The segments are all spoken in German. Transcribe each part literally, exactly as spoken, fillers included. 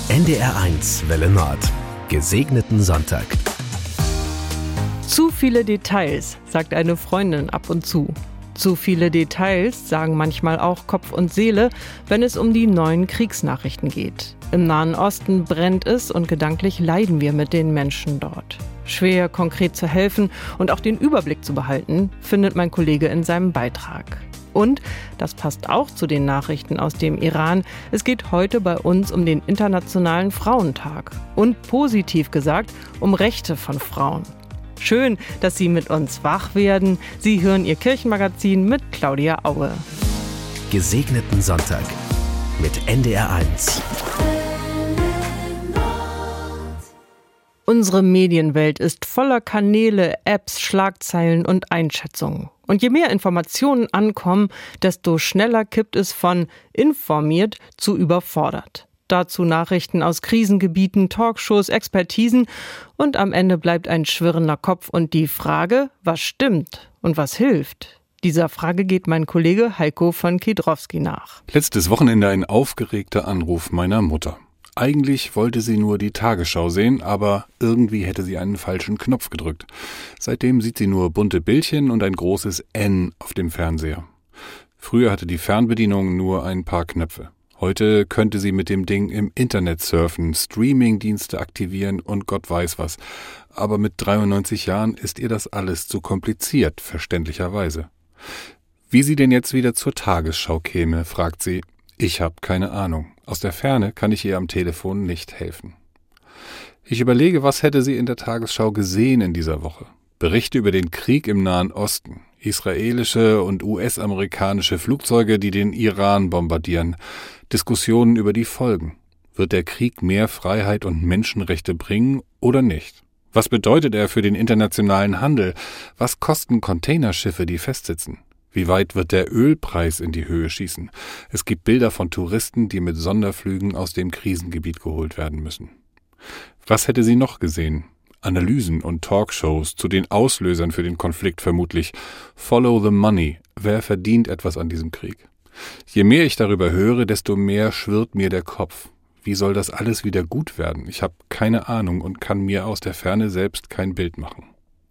N D R eins Welle Nord. Gesegneten Sonntag. Zu viele Details, sagt eine Freundin ab und zu. Zu viele Details sagen manchmal auch Kopf und Seele, wenn es um die neuen Kriegsnachrichten geht. Im Nahen Osten brennt es und gedanklich leiden wir mit den Menschen dort. Schwer, konkret zu helfen und auch den Überblick zu behalten, findet mein Kollege in seinem Beitrag. Und, das passt auch zu den Nachrichten aus dem Iran, es geht heute bei uns um den Internationalen Frauentag. Und positiv gesagt, um Rechte von Frauen. Schön, dass Sie mit uns wach werden. Sie hören Ihr Kirchenmagazin mit Claudia Aue. Gesegneten Sonntag mit N D R eins. Unsere Medienwelt ist voller Kanäle, Apps, Schlagzeilen und Einschätzungen. Und je mehr Informationen ankommen, desto schneller kippt es von informiert zu überfordert. Dazu Nachrichten aus Krisengebieten, Talkshows, Expertisen und am Ende bleibt ein schwirrender Kopf und die Frage, was stimmt und was hilft? Dieser Frage geht mein Kollege Heiko von Kiedrowski nach. Letztes Wochenende ein aufgeregter Anruf meiner Mutter. Eigentlich wollte sie nur die Tagesschau sehen, aber irgendwie hätte sie einen falschen Knopf gedrückt. Seitdem sieht sie nur bunte Bildchen und ein großes N auf dem Fernseher. Früher hatte die Fernbedienung nur ein paar Knöpfe. Heute könnte sie mit dem Ding im Internet surfen, Streamingdienste aktivieren und Gott weiß was. Aber mit dreiundneunzig Jahren ist ihr das alles zu kompliziert, verständlicherweise. Wie sie denn jetzt wieder zur Tagesschau käme, fragt sie. Ich habe keine Ahnung. Aus der Ferne kann ich ihr am Telefon nicht helfen. Ich überlege, was hätte sie in der Tagesschau gesehen in dieser Woche? Berichte über den Krieg im Nahen Osten. Israelische und U S-amerikanische Flugzeuge, die den Iran bombardieren. Diskussionen über die Folgen. Wird der Krieg mehr Freiheit und Menschenrechte bringen oder nicht? Was bedeutet er für den internationalen Handel? Was kosten Containerschiffe, die festsitzen? Wie weit wird der Ölpreis in die Höhe schießen? Es gibt Bilder von Touristen, die mit Sonderflügen aus dem Krisengebiet geholt werden müssen. Was hätte sie noch gesehen? Analysen und Talkshows zu den Auslösern für den Konflikt vermutlich. Follow the money. Wer verdient etwas an diesem Krieg? Je mehr ich darüber höre, desto mehr schwirrt mir der Kopf. Wie soll das alles wieder gut werden? Ich habe keine Ahnung und kann mir aus der Ferne selbst kein Bild machen.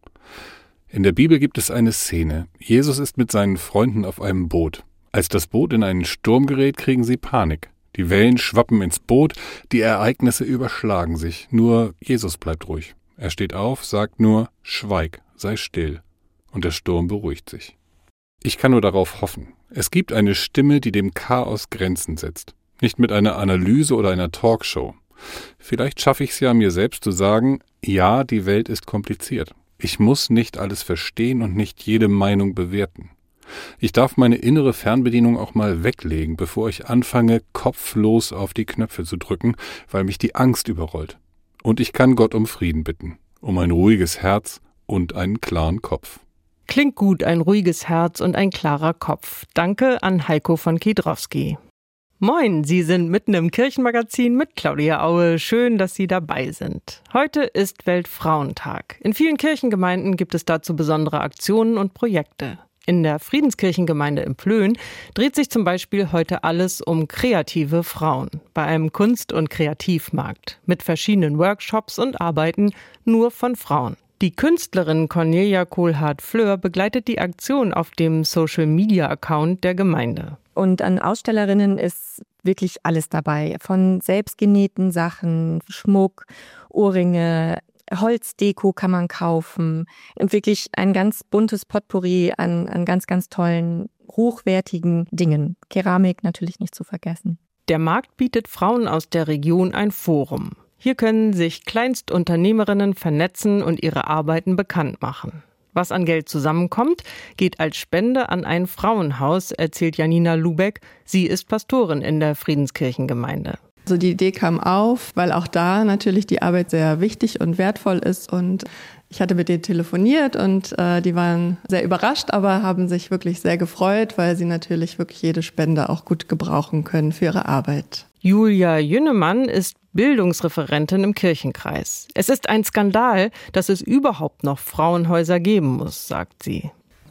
In der Bibel gibt es eine Szene. Jesus ist mit seinen Freunden auf einem Boot. Als das Boot in einen Sturm gerät, kriegen sie Panik. Die Wellen schwappen ins Boot, die Ereignisse überschlagen sich. Nur Jesus bleibt ruhig. Er steht auf, sagt nur, schweig, sei still. Und der Sturm beruhigt sich. Ich kann nur darauf hoffen. Es gibt eine Stimme, die dem Chaos Grenzen setzt. Nicht mit einer Analyse oder einer Talkshow. Vielleicht schaffe ich es ja, mir selbst zu sagen, ja, die Welt ist kompliziert. Ich muss nicht alles verstehen und nicht jede Meinung bewerten. Ich darf meine innere Fernbedienung auch mal weglegen, bevor ich anfange, kopflos auf die Knöpfe zu drücken, weil mich die Angst überrollt. Und ich kann Gott um Frieden bitten, um ein ruhiges Herz und einen klaren Kopf. Klingt gut, ein ruhiges Herz und ein klarer Kopf. Danke an Heiko von Kiedrowski. Moin, Sie sind mitten im Kirchenmagazin mit Claudia Aue. Schön, dass Sie dabei sind. Heute ist Weltfrauentag. In vielen Kirchengemeinden gibt es dazu besondere Aktionen und Projekte. In der Friedenskirchengemeinde in Plön dreht sich zum Beispiel heute alles um kreative Frauen. Bei einem Kunst- und Kreativmarkt mit verschiedenen Workshops und Arbeiten nur von Frauen. Die Künstlerin Cornelia Kohlhardt-Fleur begleitet die Aktion auf dem Social-Media-Account der Gemeinde. Und an Ausstellerinnen ist wirklich alles dabei. Von selbstgenähten Sachen, Schmuck, Ohrringe, Holzdeko kann man kaufen. Und wirklich ein ganz buntes Potpourri an, an ganz, ganz tollen, hochwertigen Dingen. Keramik natürlich nicht zu vergessen. Der Markt bietet Frauen aus der Region ein Forum. Hier können sich Kleinstunternehmerinnen vernetzen und ihre Arbeiten bekannt machen. Was an Geld zusammenkommt, geht als Spende an ein Frauenhaus, erzählt Janina Lubeck. Sie ist Pastorin in der Friedenskirchengemeinde. Also die Idee kam auf, weil auch da natürlich die Arbeit sehr wichtig und wertvoll ist. Und ich hatte mit denen telefoniert und äh, die waren sehr überrascht, aber haben sich wirklich sehr gefreut, weil sie natürlich wirklich jede Spende auch gut gebrauchen können für ihre Arbeit. Julia Jünnemann ist Bildungsreferentin im Kirchenkreis. Es ist ein Skandal, dass es überhaupt noch Frauenhäuser geben muss, sagt sie.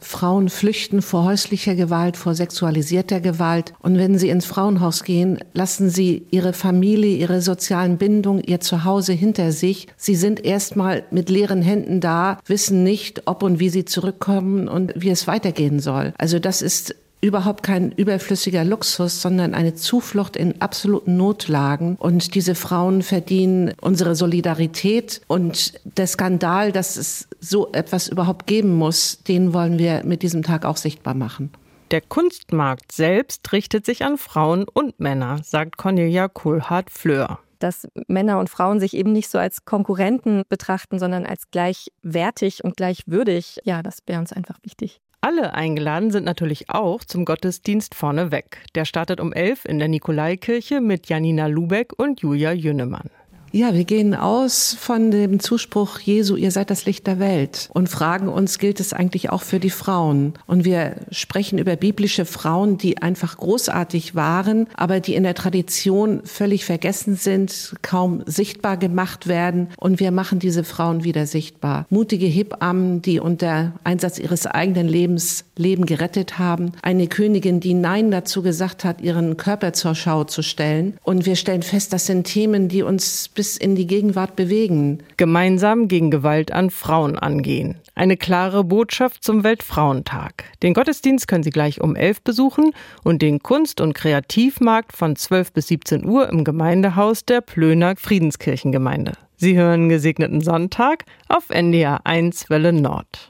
Frauen flüchten vor häuslicher Gewalt, vor sexualisierter Gewalt. Und wenn sie ins Frauenhaus gehen, lassen sie ihre Familie, ihre sozialen Bindungen, ihr Zuhause hinter sich. Sie sind erstmal mit leeren Händen da, wissen nicht, ob und wie sie zurückkommen und wie es weitergehen soll. Also das ist überhaupt kein überflüssiger Luxus, sondern eine Zuflucht in absoluten Notlagen. Und diese Frauen verdienen unsere Solidarität. Und der Skandal, dass es so etwas überhaupt geben muss, den wollen wir mit diesem Tag auch sichtbar machen. Der Kunstmarkt selbst richtet sich an Frauen und Männer, sagt Cornelia Kohlhardt-Fleur. Dass Männer und Frauen sich eben nicht so als Konkurrenten betrachten, sondern als gleichwertig und gleichwürdig. Ja, das wäre uns einfach wichtig. Alle eingeladen sind natürlich auch zum Gottesdienst vorneweg. Der startet um elf in der Nikolaikirche mit Janina Lubeck und Julia Jünnemann. Ja, wir gehen aus von dem Zuspruch Jesu, ihr seid das Licht der Welt und fragen uns, gilt es eigentlich auch für die Frauen? Und wir sprechen über biblische Frauen, die einfach großartig waren, aber die in der Tradition völlig vergessen sind, kaum sichtbar gemacht werden. Und wir machen diese Frauen wieder sichtbar. Mutige Hebammen, die unter Einsatz ihres eigenen Lebens Leben gerettet haben. Eine Königin, die Nein dazu gesagt hat, ihren Körper zur Schau zu stellen. Und wir stellen fest, das sind Themen, die uns bis in die Gegenwart bewegen. Gemeinsam gegen Gewalt an Frauen angehen. Eine klare Botschaft zum Weltfrauentag. Den Gottesdienst können Sie gleich um elf besuchen und den Kunst- und Kreativmarkt von zwölf bis siebzehn Uhr im Gemeindehaus der Plöner Friedenskirchengemeinde. Sie hören Gesegneten Sonntag auf N D R eins Welle Nord.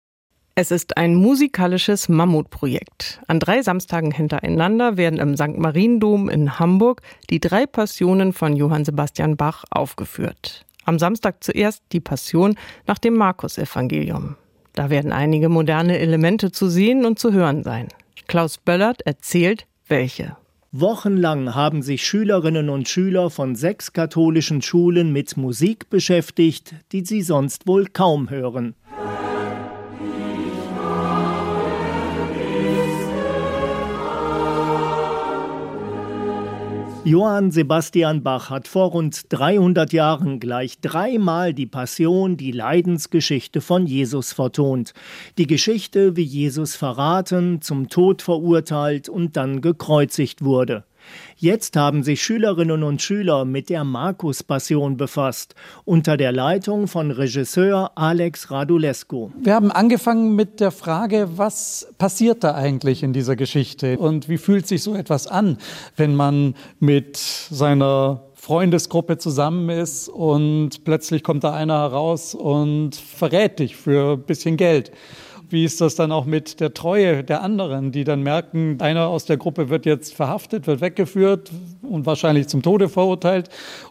Es ist ein musikalisches Mammutprojekt. An drei Samstagen hintereinander werden im Sankt Mariendom in Hamburg die drei Passionen von Johann Sebastian Bach aufgeführt. Am Samstag zuerst die Passion nach dem Markus-Evangelium. Da werden einige moderne Elemente zu sehen und zu hören sein. Klaus Böllert erzählt, welche. Wochenlang haben sich Schülerinnen und Schüler von sechs katholischen Schulen mit Musik beschäftigt, die sie sonst wohl kaum hören. Johann Sebastian Bach hat vor rund dreihundert Jahren gleich dreimal die Passion, die Leidensgeschichte von Jesus vertont. Die Geschichte, wie Jesus verraten, zum Tod verurteilt und dann gekreuzigt wurde. Jetzt haben sich Schülerinnen und Schüler mit der Markus-Passion befasst, unter der Leitung von Regisseur Alex Radulescu. Wir haben angefangen mit der Frage, was passiert da eigentlich in dieser Geschichte und wie fühlt sich so etwas an, wenn man mit seiner Freundesgruppe zusammen ist und plötzlich kommt da einer heraus und verrät dich für ein bisschen Geld. Wie ist das dann auch mit der Treue der anderen, die dann merken, einer aus der Gruppe wird jetzt verhaftet, wird weggeführt und wahrscheinlich zum Tode verurteilt.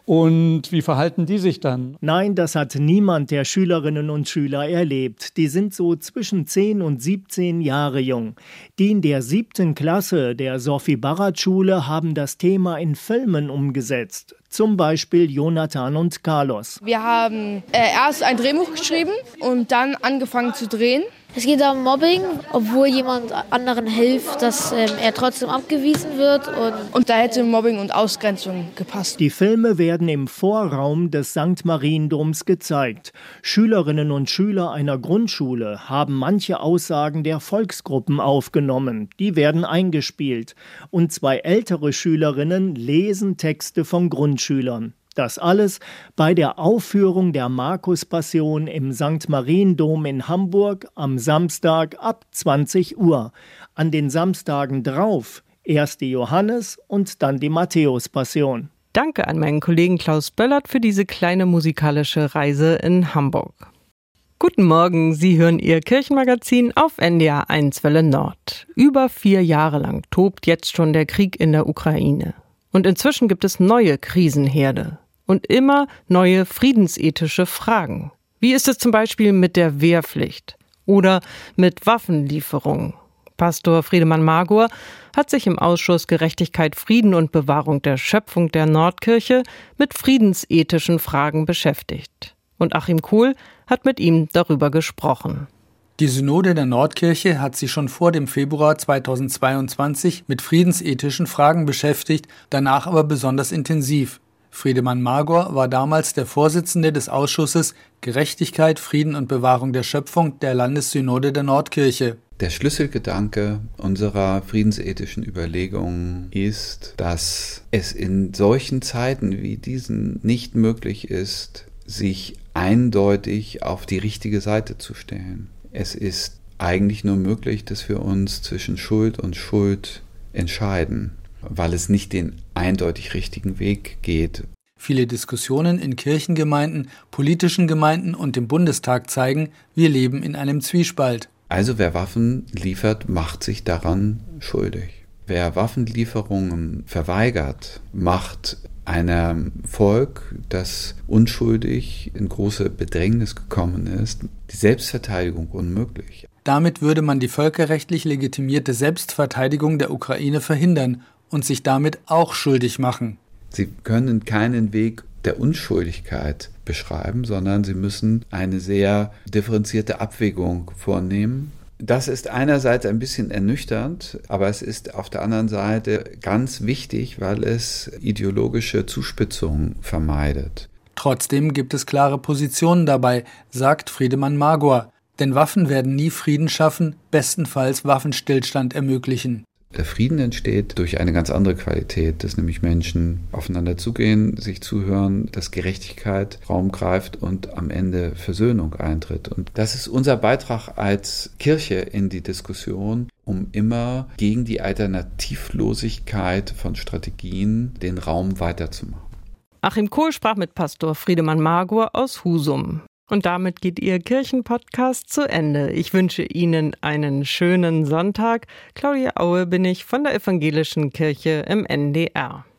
Und wie verhalten die sich dann? Nein, das hat niemand der Schülerinnen und Schüler erlebt. Die sind so zwischen zehn und siebzehn Jahre jung. Die in der siebten Klasse der Sophie-Barrat-Schule haben das Thema in Filmen umgesetzt. Zum Beispiel Jonathan und Carlos. Wir haben äh, erst ein Drehbuch geschrieben und dann angefangen zu drehen. Es geht um Mobbing, obwohl jemand anderen hilft, dass ähm, er trotzdem abgewiesen wird. Und, und da hätte Mobbing und Ausgrenzung gepasst. Die Filme werden im Vorraum des Sankt Mariendoms gezeigt. Schülerinnen und Schüler einer Grundschule haben manche Aussagen der Volksgruppen aufgenommen. Die werden eingespielt. Und zwei ältere Schülerinnen lesen Texte von Grundschülern. Das alles bei der Aufführung der Markus-Passion im Sankt Mariendom in Hamburg am Samstag ab zwanzig Uhr. An den Samstagen drauf erst die Johannes- und dann die Matthäus-Passion. Danke an meinen Kollegen Klaus Böllert für diese kleine musikalische Reise in Hamburg. Guten Morgen, Sie hören Ihr Kirchenmagazin auf N D R eins Welle Nord. Über vier Jahre lang tobt jetzt schon der Krieg in der Ukraine. Und inzwischen gibt es neue Krisenherde und immer neue friedensethische Fragen. Wie ist es zum Beispiel mit der Wehrpflicht oder mit Waffenlieferungen? Pastor Friedemann Magor hat sich im Ausschuss Gerechtigkeit, Frieden und Bewahrung der Schöpfung der Nordkirche mit friedensethischen Fragen beschäftigt. Und Achim Kohl hat mit ihm darüber gesprochen. Die Synode der Nordkirche hat sich schon vor dem Februar zweitausendzweiundzwanzig mit friedensethischen Fragen beschäftigt, danach aber besonders intensiv. Friedemann Magor war damals der Vorsitzende des Ausschusses Gerechtigkeit, Frieden und Bewahrung der Schöpfung der Landessynode der Nordkirche. Der Schlüsselgedanke unserer friedensethischen Überlegungen ist, dass es in solchen Zeiten wie diesen nicht möglich ist, sich eindeutig auf die richtige Seite zu stellen. Es ist eigentlich nur möglich, dass wir uns zwischen Schuld und Schuld entscheiden, weil es nicht den eindeutig richtigen Weg geht. Viele Diskussionen in Kirchengemeinden, politischen Gemeinden und dem Bundestag zeigen, wir leben in einem Zwiespalt. Also wer Waffen liefert, macht sich daran schuldig. Wer Waffenlieferungen verweigert, macht einem Volk, das unschuldig in große Bedrängnis gekommen ist, die Selbstverteidigung unmöglich. Damit würde man die völkerrechtlich legitimierte Selbstverteidigung der Ukraine verhindern und sich damit auch schuldig machen. Sie können keinen Weg der Unschuldigkeit beschreiben, sondern sie müssen eine sehr differenzierte Abwägung vornehmen. Das ist einerseits ein bisschen ernüchternd, aber es ist auf der anderen Seite ganz wichtig, weil es ideologische Zuspitzungen vermeidet. Trotzdem gibt es klare Positionen dabei, sagt Friedemann Magor. Denn Waffen werden nie Frieden schaffen, bestenfalls Waffenstillstand ermöglichen. Der Frieden entsteht durch eine ganz andere Qualität, dass nämlich Menschen aufeinander zugehen, sich zuhören, dass Gerechtigkeit Raum greift und am Ende Versöhnung eintritt. Und das ist unser Beitrag als Kirche in die Diskussion, um immer gegen die Alternativlosigkeit von Strategien den Raum weiterzumachen. Achim Kohl sprach mit Pastor Friedemann Magor aus Husum. Und damit geht Ihr Kirchenpodcast zu Ende. Ich wünsche Ihnen einen schönen Sonntag. Claudia Aue bin ich von der Evangelischen Kirche im N D R.